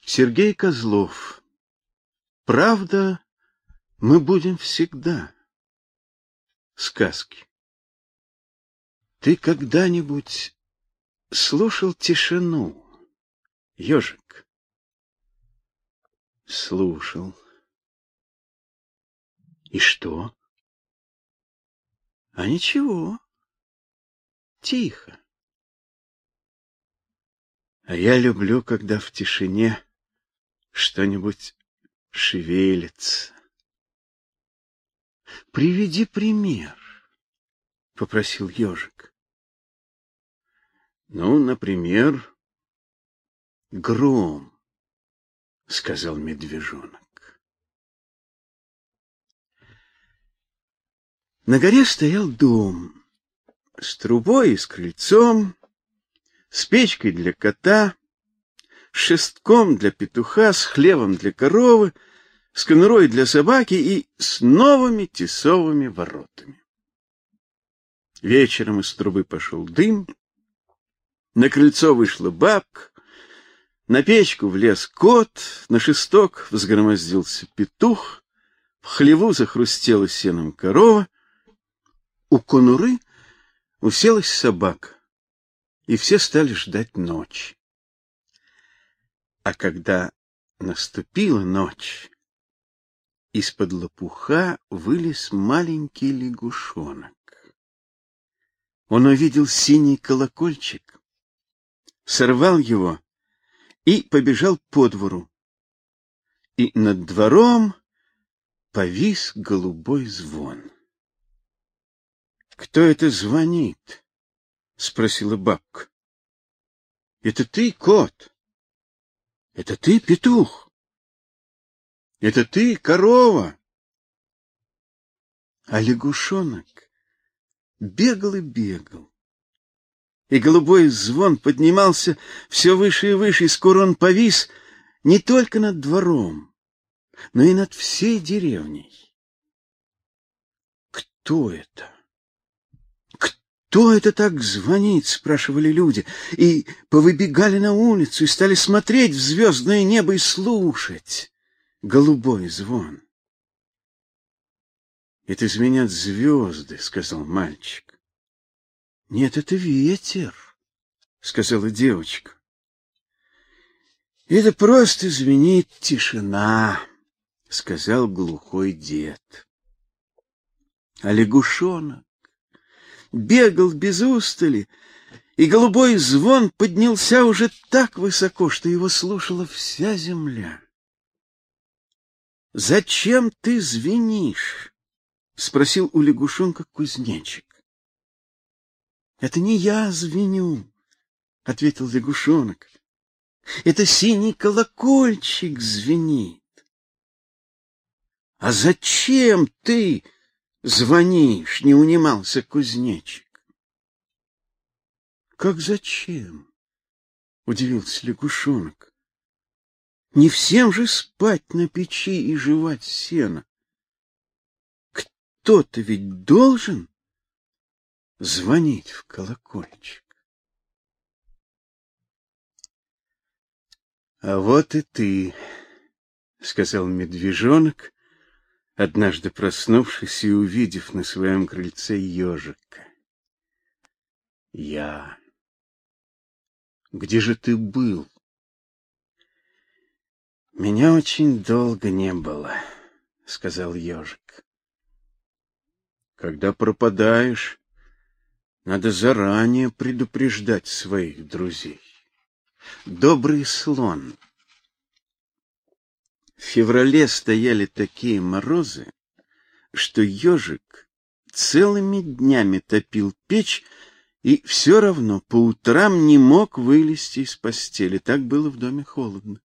Сергей Козлов. Правда, мы будем всегда. Сказки. Ты когда-нибудь слушал тишину, ежик? Слушал. И что? А ничего. Тихо. А я люблю, когда в тишине что-нибудь шевелится. Приведи пример, попросил ежик. Ну, например, гром, сказал медвежонок. На горе стоял дом с трубой и с крыльцом, с печкой для кота, с шестком для петуха, с хлевом для коровы, с конурой для собаки и с новыми тесовыми воротами. Вечером из трубы пошел дым, на крыльцо вышла бабка, на печку влез кот, на шесток взгромоздился петух, в хлеву захрустела сеном корова, у конуры уселась собака, и все стали ждать ночи. А когда наступила ночь, из-под лопуха вылез маленький лягушонок. Он увидел синий колокольчик, сорвал его и побежал по двору. И над двором повис голубой звон. «Кто это звонит?» — спросила бабка. «Это ты, кот? Это ты, петух? Это ты, корова?» А лягушонок бегал и бегал. И голубой звон поднимался все выше и выше, и скоро он повис не только над двором, но и над всей деревней. «Кто это? Кто это так звонит?» — спрашивали люди, и повыбегали на улицу и стали смотреть в звездное небо и слушать голубой звон. «Это звенят звезды», — сказал мальчик. «Нет, это ветер», — сказала девочка. «Это просто звенит тишина», — сказал глухой дед. А лягушонок бегал без устали, и голубой звон поднялся уже так высоко, что его слушала вся земля. «Зачем ты звенишь?» — спросил у лягушонка кузнечик. «Это не я звеню», — ответил лягушонок. «Это синий колокольчик звенит». «А зачем ты звонишь?» — не унимался кузнечик. «Как зачем?» — удивился лягушонок. «Не всем же спать на печи и жевать сено. Кто-то ведь должен звонить в колокольчик». «А вот и ты», — сказал медвежонок, однажды проснувшись и увидев на своем крыльце ежика. «Я. Где же ты был?» «Меня очень долго не было», — сказал ежик. «Когда пропадаешь, надо заранее предупреждать своих друзей. Добрый слон». В феврале стояли такие морозы, что ежик целыми днями топил печь и все равно по утрам не мог вылезти из постели. Так было в доме холодно.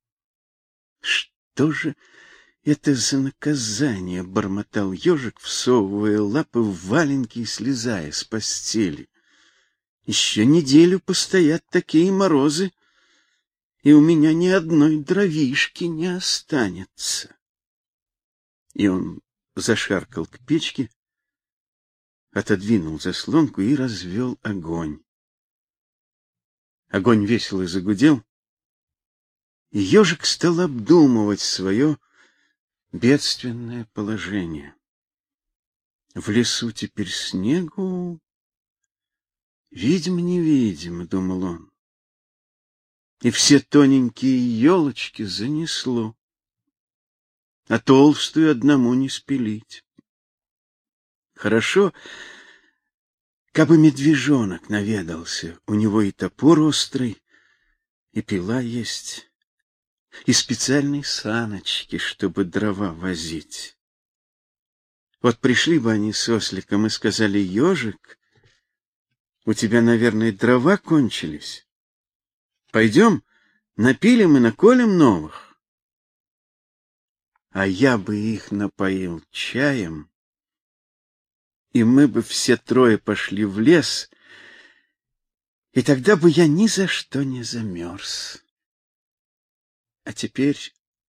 «Что же это за наказание?» — бормотал ежик, всовывая лапы в валенки и слезая с постели. «Еще неделю постоят такие морозы, и у меня ни одной дровишки не останется». И он зашаркал к печке, отодвинул заслонку и развел огонь. Огонь весело загудел, И ежик стал обдумывать свое бедственное положение. В лесу теперь снегу, видимо-невидимо, думал он. И все тоненькие елочки занесло, а толстую одному не спилить. Хорошо, кабы медвежонок наведался, у него и топор острый, и пила есть, и специальные саночки, чтобы дрова возить. Вот пришли бы они с осликом и сказали: ежик, у тебя, наверное, дрова кончились. Пойдем, напилим и наколем новых. А я бы их напоил чаем, и мы бы все трое пошли в лес, и тогда бы я ни за что не замерз. А теперь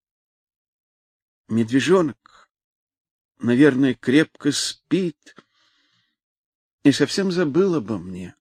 медвежонок, наверное, крепко спит и совсем забыл обо мне.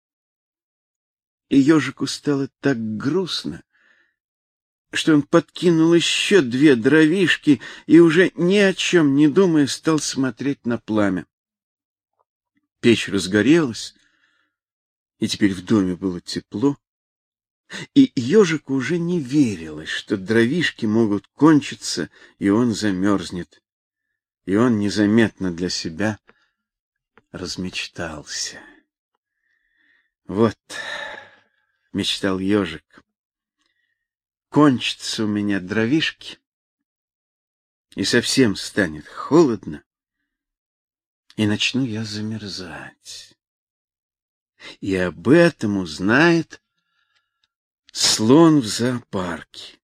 И ежику стало так грустно, что он подкинул еще 2 дровишки и уже ни о чем не думая стал смотреть на пламя. Печь разгорелась, и теперь в доме было тепло, и ежику уже не верилось, что дровишки могут кончиться, и он замерзнет. И он незаметно для себя размечтался. Вот, мечтал ежик, кончатся у меня дровишки, и совсем станет холодно, и начну я замерзать. И об этом узнает слон в зоопарке.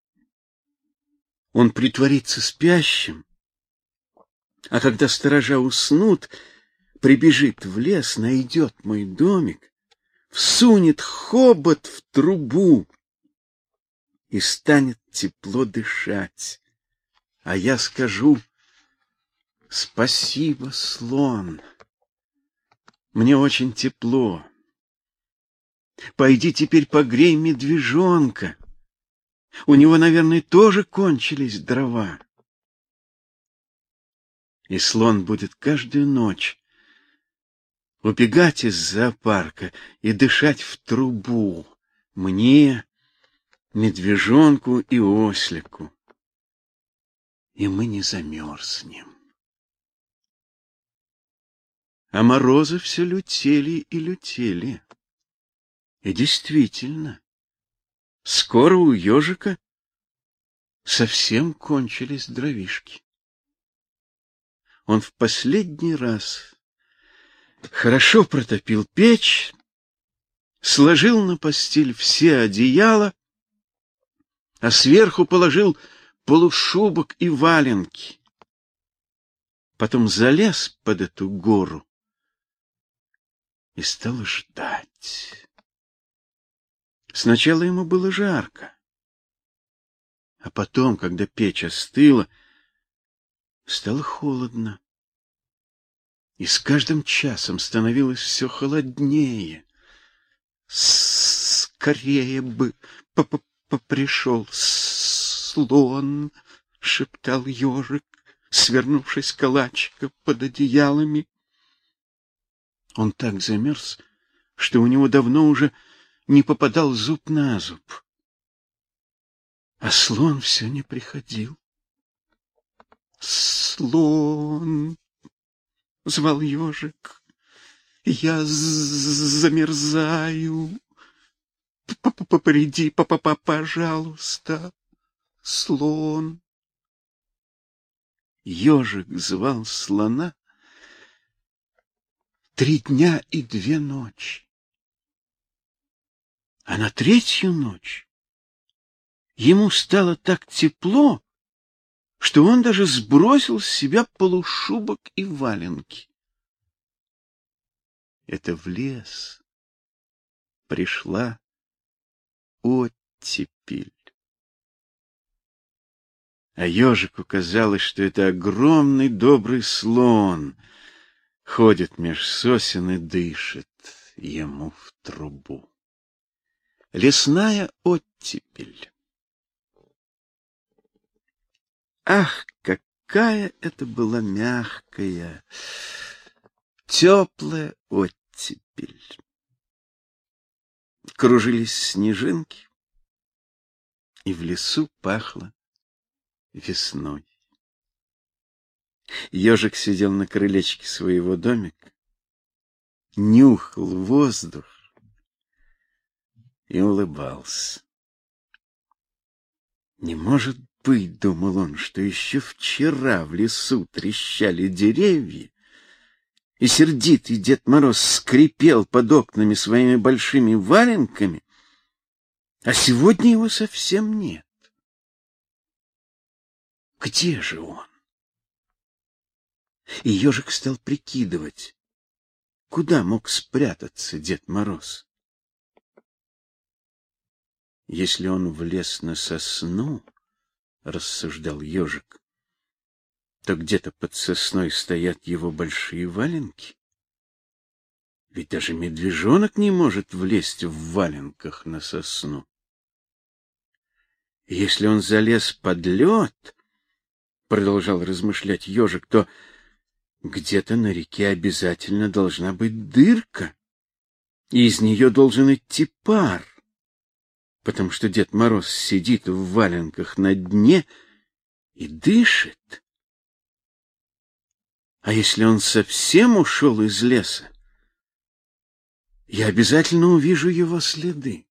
Он притворится спящим, а когда сторожа уснут, прибежит в лес, найдет мой домик, всунет хобот в трубу и станет тепло дышать. А я скажу: спасибо, слон, мне очень тепло. Пойди теперь погрей медвежонка. У него, наверное, тоже кончились дрова. И слон будет каждую ночь убегать из зоопарка и дышать в трубу мне, медвежонку и ослику. И мы не замерзнем. А морозы все лютели и лютели. И действительно, скоро у ежика совсем кончились дровишки. Он в последний раз хорошо протопил печь, сложил на постель все одеяла, а сверху положил полушубок и валенки. Потом залез под эту гору и стал ждать. Сначала ему было жарко, а потом, когда печь остыла, стало холодно. И с каждым часом становилось все холоднее. Скорее бы пришел слон, шептал ежик, свернувшись калачиком под одеялами. Он так замерз, что у него давно уже не попадал зуб на зуб. А слон все не приходил. Слон, звал ежик, я замерзаю. Приди, пожалуйста, слон. Ежик звал слона 3 дня и 2 ночи. А на 3-ю ночь ему стало так тепло, что он даже сбросил с себя полушубок и валенки. Это в лес пришла оттепель. А ежику казалось, что это огромный добрый слон ходит меж сосен и дышит ему в трубу. Лесная оттепель. Ах, какая это была мягкая, теплая оттепель. Кружились снежинки, и в лесу пахло весной. Ежик сидел на крылечке своего домика, нюхал воздух и улыбался. Не может быть, думал он, что еще вчера в лесу трещали деревья, и сердитый Дед Мороз скрипел под окнами своими большими валенками, а сегодня его совсем нет. Где же он? И ежик стал прикидывать, куда мог спрятаться Дед Мороз. Если он влез на сосну, рассуждал ежик, то где-то под сосной стоят его большие валенки. Ведь даже медвежонок не может влезть в валенках на сосну. И если он залез под лед, продолжал размышлять ежик, то где-то на реке обязательно должна быть дырка, и из нее должен идти пар, потому что Дед Мороз сидит в валенках на дне и дышит. А если он совсем ушел из леса, я обязательно увижу его следы.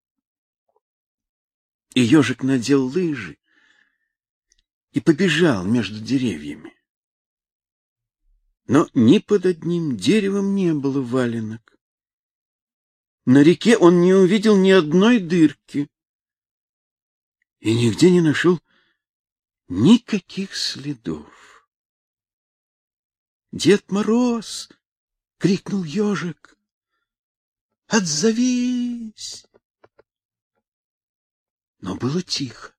И ежик надел лыжи и побежал между деревьями. Но ни под одним деревом не было валенок. На реке он не увидел ни одной дырки и нигде не нашел никаких следов. «Дед Мороз!» — крикнул ежик. «Отзовись!» Но было тихо.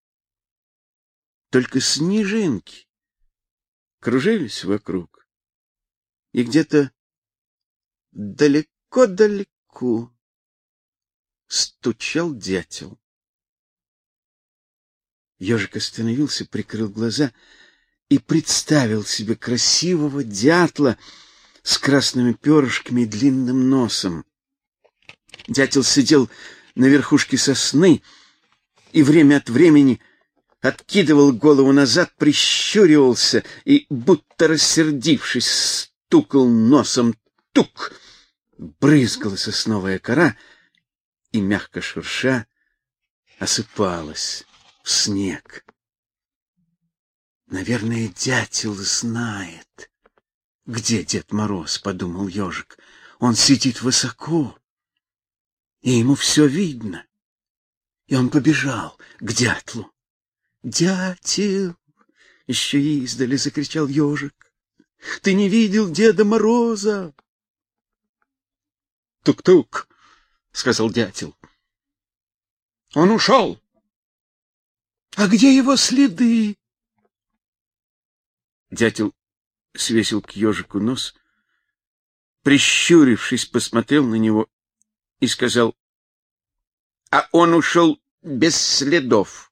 Только снежинки кружились вокруг, и где-то далеко-далеко стучал дятел. Ежик остановился, прикрыл глаза и представил себе красивого дятла с красными перышками и длинным носом. Дятел сидел на верхушке сосны и время от времени откидывал голову назад, прищуривался и, будто рассердившись, стукал носом. Тук! Брызгала сосновая кора и, мягко шурша, осыпалась в снег. Наверное, дятел знает, где Дед Мороз, подумал ежик. Он сидит высоко, и ему все видно. И он побежал к дятлу. «Дятел!» — еще издали закричал ежик. «Ты не видел Деда Мороза?» «Тук-тук!» — сказал дятел. «Он ушел!» «А где его следы?» Дятел свесил к ежику нос, прищурившись, посмотрел на него и сказал: «А он ушел без следов».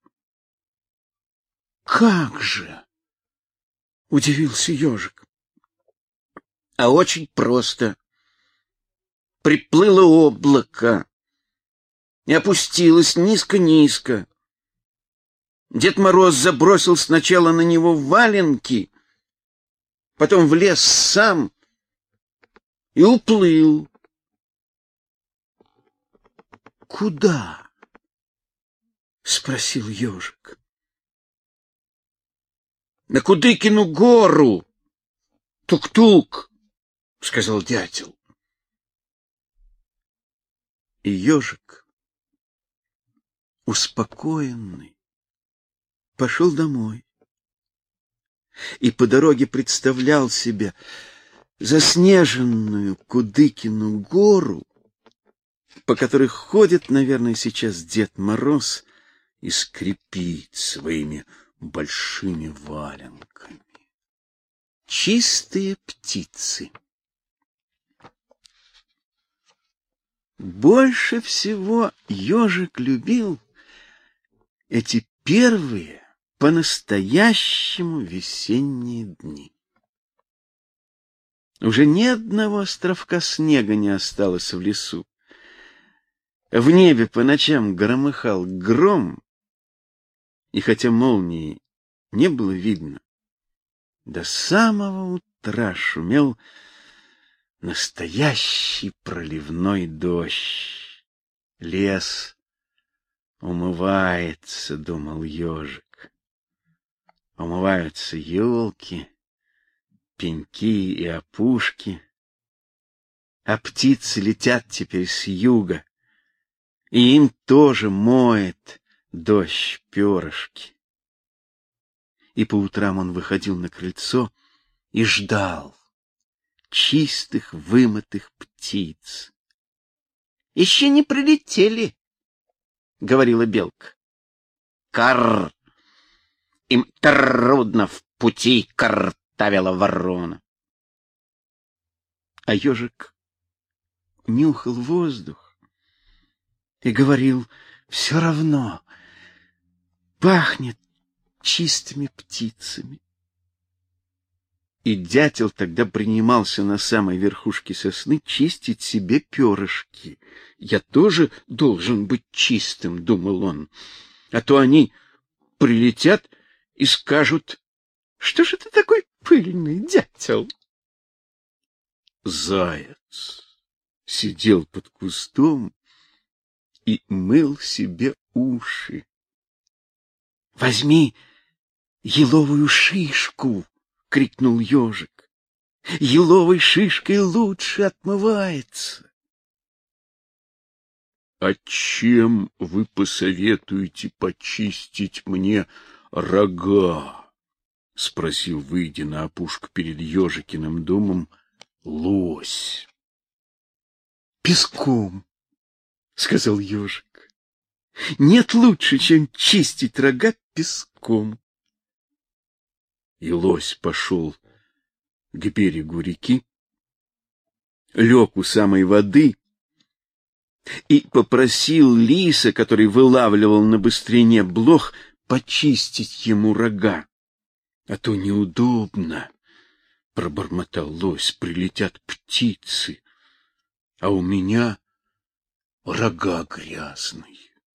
«Как же?» — удивился ежик. «А очень просто. Приплыло облако и опустилось низко-низко. Дед Мороз забросил сначала на него валенки, потом влез сам и уплыл». «Куда?» — спросил ежик. «На Кудыкину гору! Тук-тук!» — сказал дятел. И ежик, успокоенный, пошел домой. И по дороге представлял себе заснеженную Кудыкину гору, по которой ходит, наверное, сейчас Дед Мороз и скрипит своими большими валенками. Чистые птицы. Больше всего ежик любил эти первые по-настоящему весенние дни. Уже ни одного островка снега не осталось в лесу. В небе по ночам громыхал гром, и хотя молнии не было видно, до самого утра шумел настоящий проливной дождь. Лес умывается, думал ежик. Умываются елки, пеньки и опушки, а птицы летят теперь с юга, и им тоже моет дождь перышки. И по утрам он выходил на крыльцо и ждал чистых вымытых птиц. — Еще не прилетели, — говорила белка. — Карр! Им трудно в пути, картавила ворона. А ежик нюхал воздух и говорил: все равно пахнет чистыми птицами. И дятел тогда принимался на самой верхушке сосны чистить себе перышки. Я тоже должен быть чистым, думал он, а то они прилетят и скажут: что же ты такой пыльный, дятел? Заяц сидел под кустом и мыл себе уши. — Возьми еловую шишку! — крикнул ежик. — Еловой шишкой лучше отмывается. — А чем вы посоветуете почистить мне рога? — спросил, выйдя на опушку перед ежикиным домом, лось. — Песком, — сказал ежик. — Нет лучше, чем чистить рога песком. И лось пошел к берегу реки, лег у самой воды и попросил лиса, который вылавливал на быстрине блох, почистить ему рога. — А то неудобно, — пробормотал лось, — прилетят птицы, а у меня рога грязные.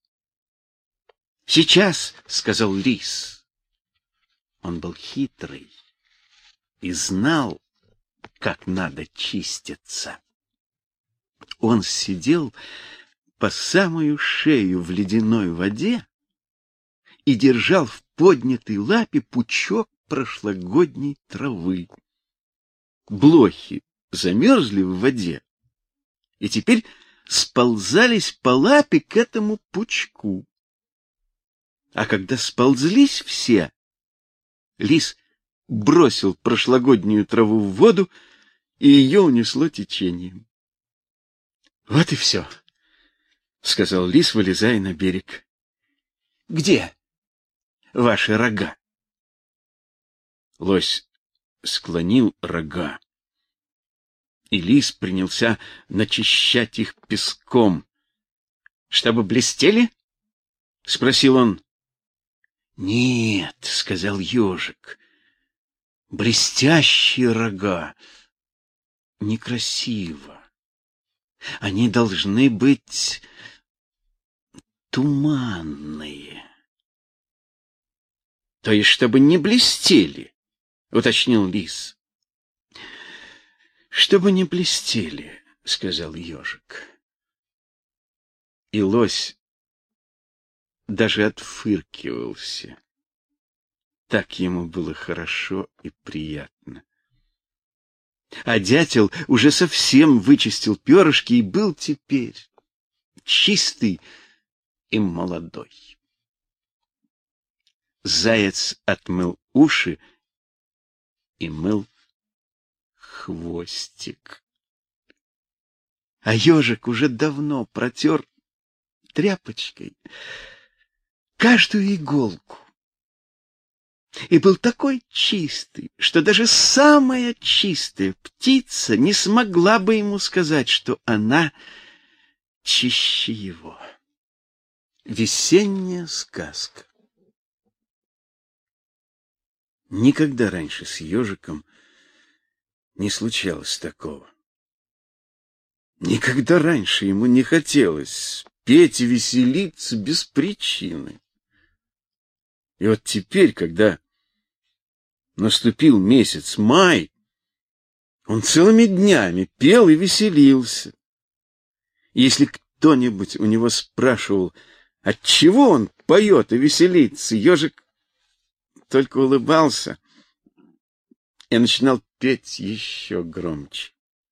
— Сейчас, — сказал лис. Он был хитрый и знал, как надо чиститься. Он сидел по самую шею в ледяной воде и держал в поднятой лапе пучок прошлогодней травы. Блохи замерзли в воде и теперь сползались по лапе к этому пучку. А когда сползлись все, лис бросил прошлогоднюю траву в воду, и ее унесло течением. — Вот и все, — сказал лис, вылезая на берег. — Где ваши рога? Лось склонил рога, и лис принялся начищать их песком. — Чтобы блестели? — спросил он. — Нет, — сказал ежик, — блестящие рога некрасиво. Они должны быть туманные. — То есть, чтобы не блестели, — уточнил лис. — Чтобы не блестели, — сказал ежик. И лось даже отфыркивался. Так ему было хорошо и приятно. А дятел уже совсем вычистил перышки и был теперь чистый и молодой. Заяц отмыл уши и мыл хвостик. А ежик уже давно протер тряпочкой каждую иголку и был такой чистый, что даже самая чистая птица не смогла бы ему сказать, что она чище его. Весенняя сказка. Никогда раньше с ежиком не случалось такого. Никогда раньше ему не хотелось петь и веселиться без причины. И вот теперь, когда наступил месяц май, он целыми днями пел и веселился. И если кто-нибудь у него спрашивал, отчего он поет и веселится, ежик только улыбался и начинал петь еще громче.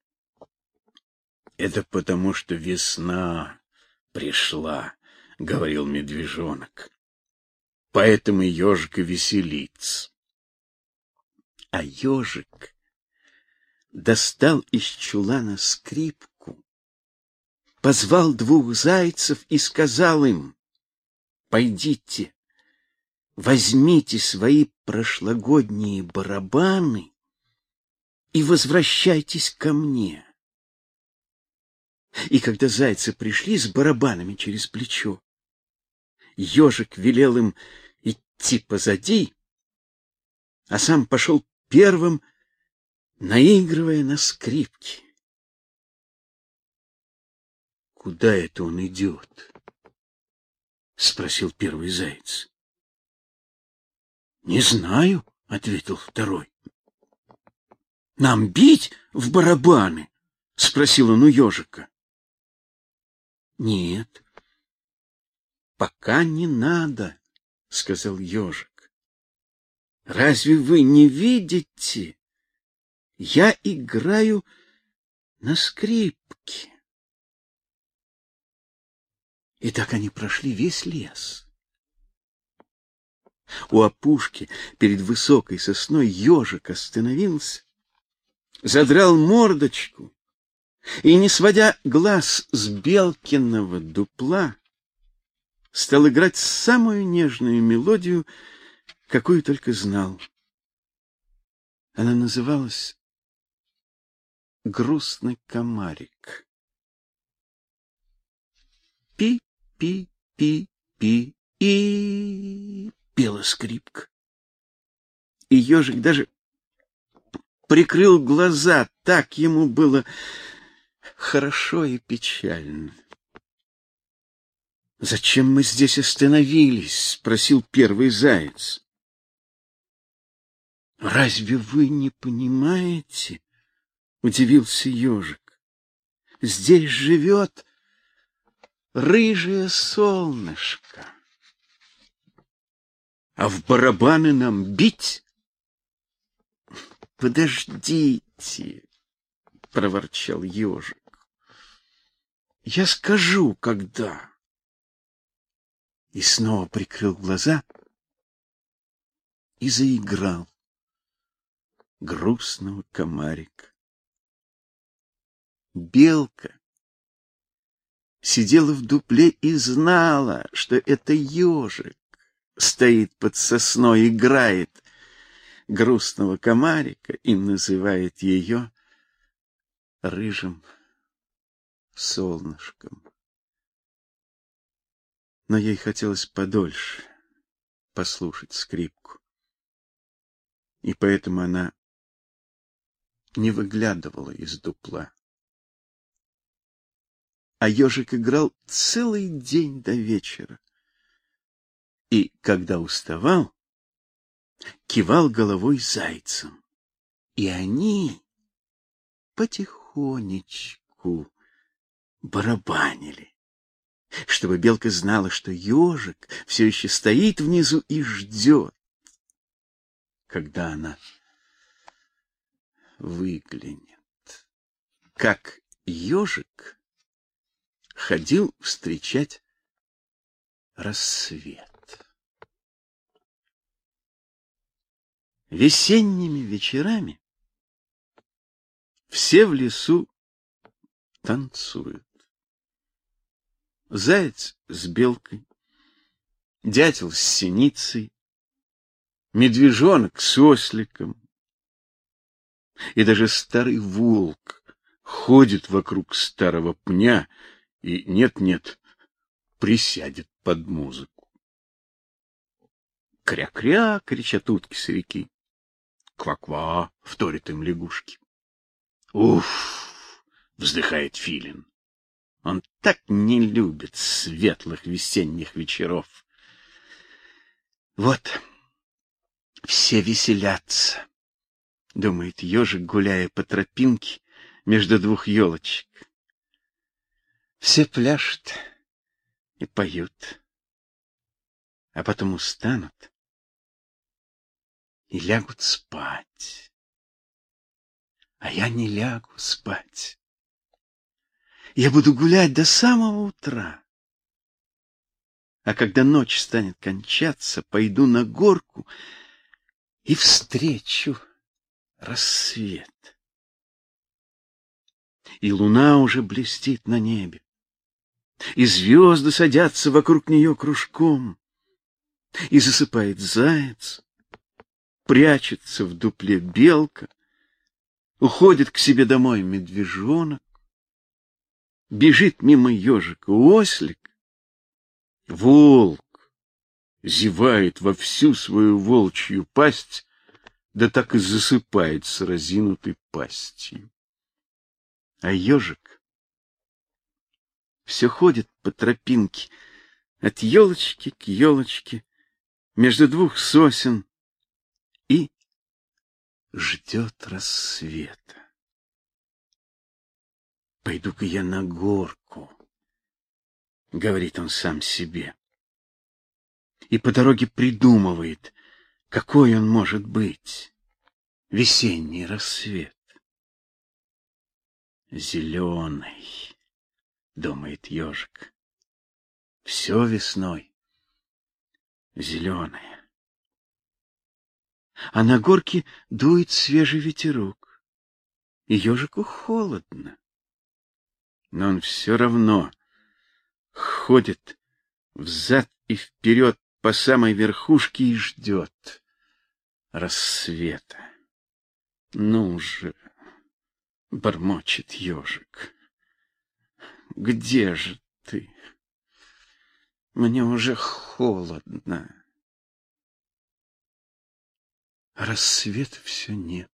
Это потому, что весна пришла, говорил медвежонок. Поэтому ежик и веселится. А ежик достал из чулана скрипку, позвал двух зайцев и сказал им: пойдите, возьмите свои прошлогодние барабаны и возвращайтесь ко мне. И когда зайцы пришли с барабанами через плечо, ежик велел им идти позади, а сам пошел первым, наигрывая на скрипке. Куда это он идет? Спросил первый заяц. Не знаю, ответил второй. Нам бить в барабаны? Спросил он у ежика. Нет, пока не надо, сказал ежик. Разве вы не видите? Я играю на скрипке. И так они прошли весь лес. У опушки перед высокой сосной ежик остановился, задрал мордочку и, не сводя глаз с белкиного дупла, стал играть самую нежную мелодию, какую только знал. Она называлась «Грустный комарик». Пи-пи-пи-пи, и пела скрипка. И ежик даже прикрыл глаза, так ему было хорошо и печально. Зачем мы здесь остановились? Спросил первый заяц. Разве вы не понимаете? Удивился ежик. Здесь живет рыжее солнышко. А в барабаны нам бить? Подождите, проворчал ежик. Я скажу, когда. И снова прикрыл глаза и заиграл грустного комарика. Белка сидела в дупле и знала, что это ежик стоит под сосной, играет грустного комарика и называет ее рыжим солнышком. Но ей хотелось подольше послушать скрипку. И поэтому она не выглядывала из дупла. А ежик играл целый день до вечера. И когда уставал, кивал головой зайцам. И они потихонечку барабанили, чтобы белка знала, что ежик все еще стоит внизу и ждет, когда она выглянет. Как ежик ходил встречать рассвет. Весенними вечерами все в лесу танцуют. Заяц с белкой, дятел с синицей, медвежонок с осликом. И даже старый волк ходит вокруг старого пня и нет-нет присядет под музыку. Кря-кря, кричат утки с реки. Ква-ква, вторит им лягушки. Уф, вздыхает филин. Он так не любит светлых весенних вечеров. Вот, все веселятся, думает ежик, гуляя по тропинке между двух елочек. Все пляшут и поют, а потом устанут и лягут спать. А я не лягу спать. Я буду гулять до самого утра. А когда ночь станет кончаться, пойду на горку и встречу рассвет. И луна уже блестит на небе, и звезды садятся вокруг нее кружком, и засыпает заяц, прячется в дупле белка, уходит к себе домой медвежонок, бежит мимо ежика ослик, волк зевает во всю свою волчью пасть, да так и засыпает с разинутой пастью. А ежик все ходит по тропинке от елочки к елочке между двух сосен и ждет рассвета. Пойду-ка я на горку, говорит он сам себе. И по дороге придумывает, какой он может быть, весенний рассвет. Зеленый, думает ежик. Все весной зеленое. А на горке дует свежий ветерок, и ежику холодно. Но он все равно ходит взад и вперед по самой верхушке и ждет рассвета. Ну же, бормочет ежик, где же ты? Мне уже холодно. Рассвета все нет.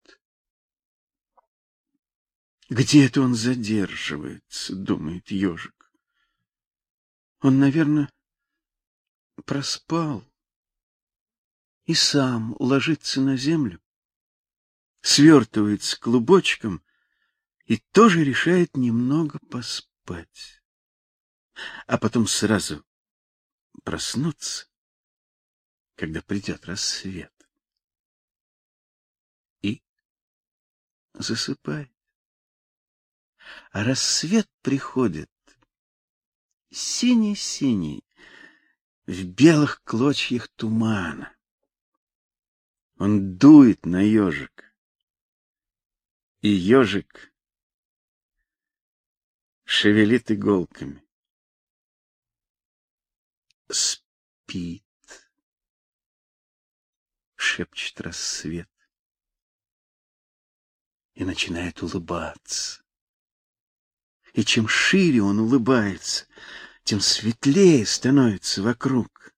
Где это он задерживается, думает ежик. Он, наверное, проспал и сам ложится на землю, свертывается клубочком и тоже решает немного поспать, а потом сразу проснуться, когда придет рассвет, и засыпает. А рассвет приходит синий-синий, в белых клочьях тумана. Он дует на ежика, и ежик шевелит иголками. Спит, шепчет рассвет, и начинает улыбаться. И чем шире он улыбается, тем светлее становится вокруг.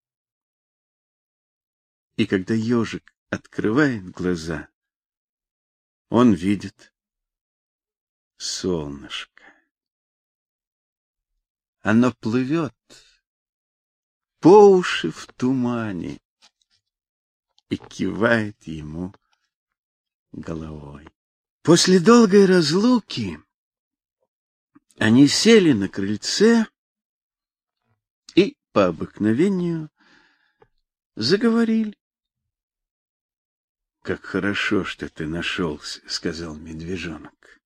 И когда ежик открывает глаза, он видит солнышко. Оно плывет по уши в тумане и кивает ему головой. После долгой разлуки они сели на крыльце и по обыкновению заговорили. — Как хорошо, что ты нашелся, — сказал медвежонок.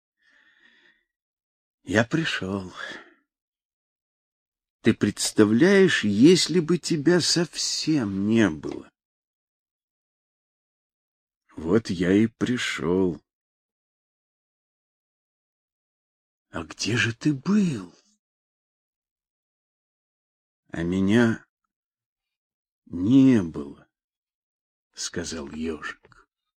— Я пришел. Ты представляешь, если бы тебя совсем не было? Вот я и пришел. А где же ты был? А меня не было, сказал ежик.